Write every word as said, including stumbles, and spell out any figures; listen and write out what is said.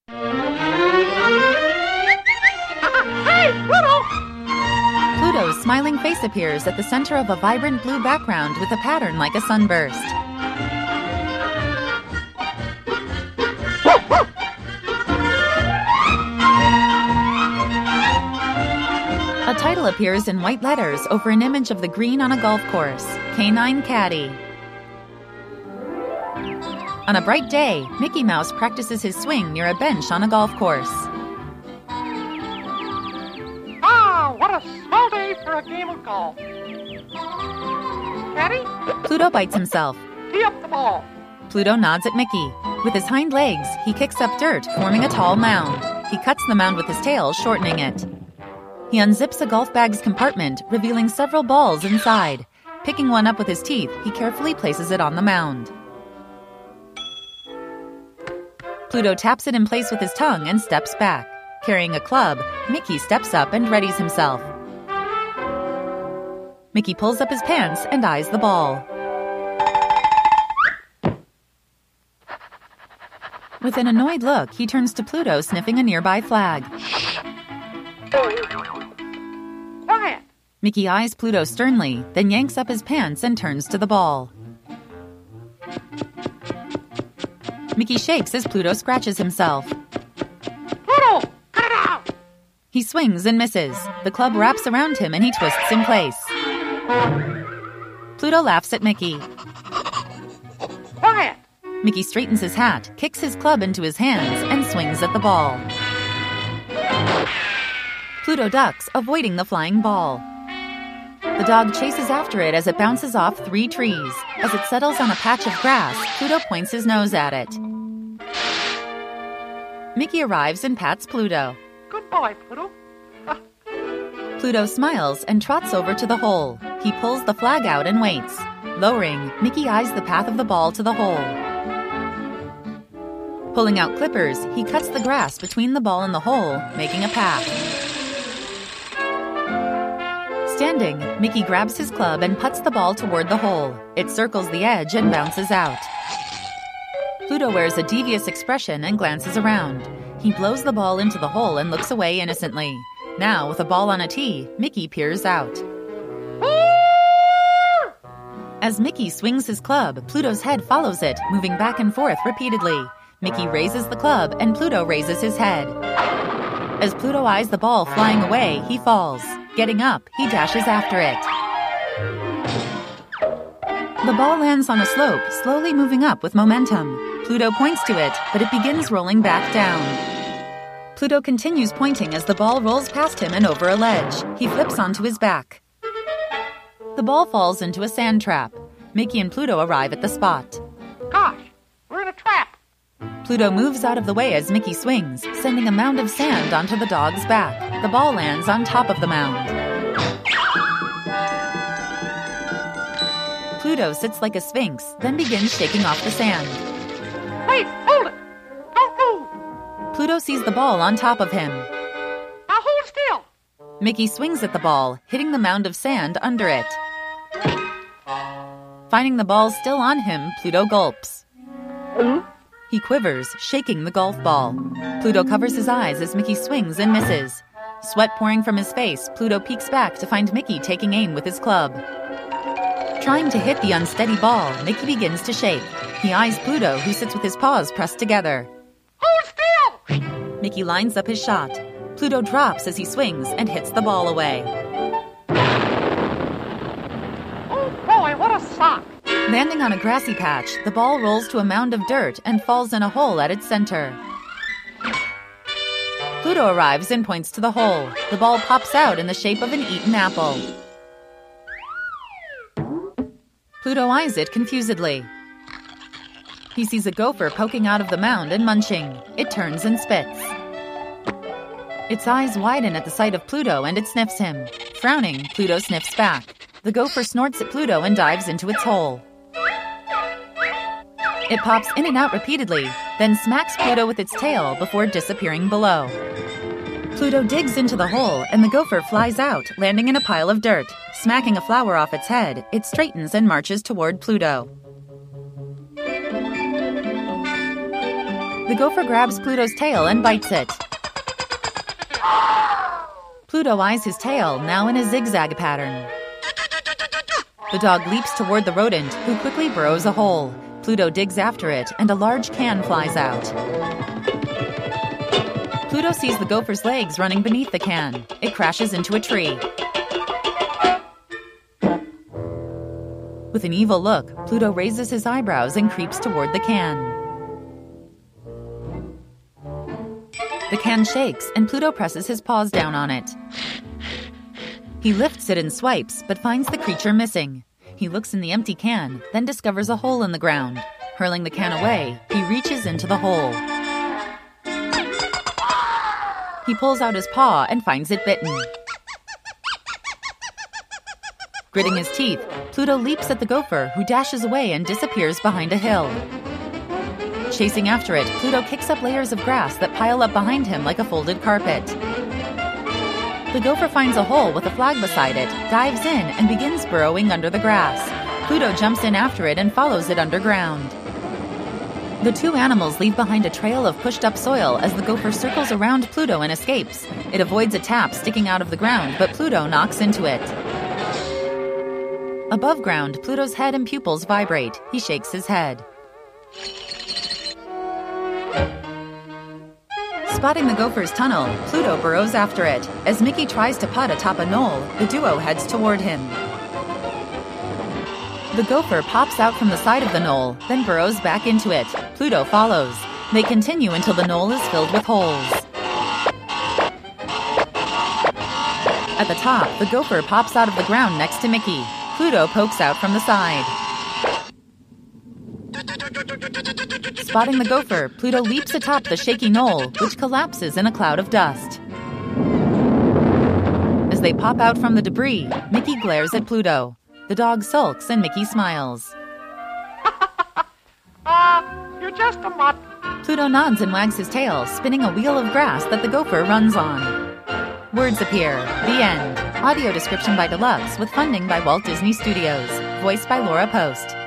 Hey, Pluto! Pluto's smiling face appears at the center of a vibrant blue background with a pattern like a sunburst. A title appears in white letters over an image of the green on a golf course, Canine Caddy. On a bright day, Mickey Mouse practices his swing near a bench on a golf course. Ah, what a swell day for a game of golf. Caddy, Pluto bites himself. tee up the ball. Pluto nods at Mickey. With his hind legs, he kicks up dirt, forming a tall mound. He cuts the mound with his tail, shortening it. He unzips a golf bag's compartment, revealing several balls inside. Picking one up with his teeth, he carefully places it on the mound. Pluto taps it in place with his tongue and steps back. Carrying a club, Mickey steps up and readies himself. Mickey pulls up his pants and eyes the ball. With an annoyed look, he turns to Pluto, sniffing a nearby flag. Quiet. Mickey eyes Pluto sternly, then yanks up his pants and turns to the ball. Mickey shakes as Pluto scratches himself. Pluto, cut it out. He swings and misses. The club wraps around him and he twists in place. Pluto laughs at Mickey. Quiet. Mickey straightens his hat, kicks his club into his hands, and swings at the ball. Pluto ducks, avoiding the flying ball. The dog chases after it as it bounces off three trees. As it settles on a patch of grass, Pluto points his nose at it. Mickey arrives and pats Pluto. Good boy, Pluto. Uh, Pluto smiles and trots over to the hole. He pulls the flag out and waits. Lowering, Mickey eyes the path of the ball to the hole. Pulling out clippers, he cuts the grass between the ball and the hole, making a path. Standing, Mickey grabs his club and puts the ball toward the hole. It circles the edge and bounces out. Pluto wears a devious expression and glances around. He blows the ball into the hole and looks away innocently. Now, with a ball on a tee, Mickey peers out. As Mickey swings his club, Pluto's head follows it, moving back and forth repeatedly. Mickey raises the club and Pluto raises his head. As Pluto eyes the ball flying away, he falls. Getting up, he dashes after it. The ball lands on a slope, slowly moving up with momentum. Pluto points to it, but it begins rolling back down. Pluto continues pointing as the ball rolls past him and over a ledge. He flips onto his back. The ball falls into a sand trap. Mickey and Pluto arrive at the spot. gosh, we're in a trap. Pluto moves out of the way as Mickey swings, sending a mound of sand onto the dog's back. The ball lands on top of the mound. Pluto sits like a sphinx, then begins shaking off the sand. Wait, hold it. Don't move. Pluto sees the ball on top of him. Now hold still. Mickey swings at the ball, hitting the mound of sand under it. Finding the ball still on him, Pluto gulps. He quivers, shaking the golf ball. Pluto covers his eyes as Mickey swings and misses. Sweat pouring from his face, Pluto peeks back to find Mickey taking aim with his club. Trying to hit the unsteady ball, Mickey begins to shake. He eyes Pluto, who sits with his paws pressed together. Hold still. Mickey lines up his shot. Pluto drops as he swings and hits the ball away. Oh boy, what a sock. Landing on a grassy patch, the ball rolls to a mound of dirt and falls in a hole at its center. Pluto arrives and points to the hole. The ball pops out in the shape of an eaten apple. Pluto eyes it confusedly. He sees a gopher poking out of the mound and munching. It turns and spits. Its eyes widen at the sight of Pluto and it sniffs him. Frowning, Pluto sniffs back. The gopher snorts at Pluto and dives into its hole. It pops in and out repeatedly, then smacks Pluto with its tail before disappearing below. Pluto digs into the hole, and the gopher flies out, landing in a pile of dirt. Smacking a flower off its head, it straightens and marches toward Pluto. The gopher grabs Pluto's tail and bites it. Pluto eyes his tail, now in a zigzag pattern. The dog leaps toward the rodent, who quickly burrows a hole. Pluto digs after it, and a large can flies out. Pluto sees the gopher's legs running beneath the can. It crashes into a tree. With an evil look, Pluto raises his eyebrows and creeps toward the can. The can shakes, and Pluto presses his paws down on it. He lifts it and swipes, but finds the creature missing. He looks in the empty can, then discovers a hole in the ground. Hurling the can away, he reaches into the hole. He pulls out his paw and finds it bitten. Gritting his teeth, Pluto leaps at the gopher, who dashes away and disappears behind a hill. Chasing after it, Pluto kicks up layers of grass that pile up behind him like a folded carpet. The gopher finds a hole with a flag beside it, dives in, and begins burrowing under the grass. Pluto jumps in after it and follows it underground. The two animals leave behind a trail of pushed-up soil as the gopher circles around Pluto and escapes. It avoids a tap sticking out of the ground, but Pluto knocks into it. Above ground, Pluto's head and pupils vibrate. He shakes his head. Spotting the gopher's tunnel, Pluto burrows after it. As Mickey tries to putt atop a knoll, the duo heads toward him. The gopher pops out from the side of the knoll, then burrows back into it. Pluto follows. They continue until the knoll is filled with holes. At the top, the gopher pops out of the ground next to Mickey. Pluto pokes out from the side. Spotting the gopher, Pluto leaps atop the shaky knoll, which collapses in a cloud of dust. As they pop out from the debris, Mickey glares at Pluto. The dog sulks and Mickey smiles. uh, you're just a mutt. Pluto nods and wags his tail, spinning a wheel of grass that the gopher runs on. Words appear. The end. Audio description by Deluxe, with funding by Walt Disney Studios. Voiced by Laura Post.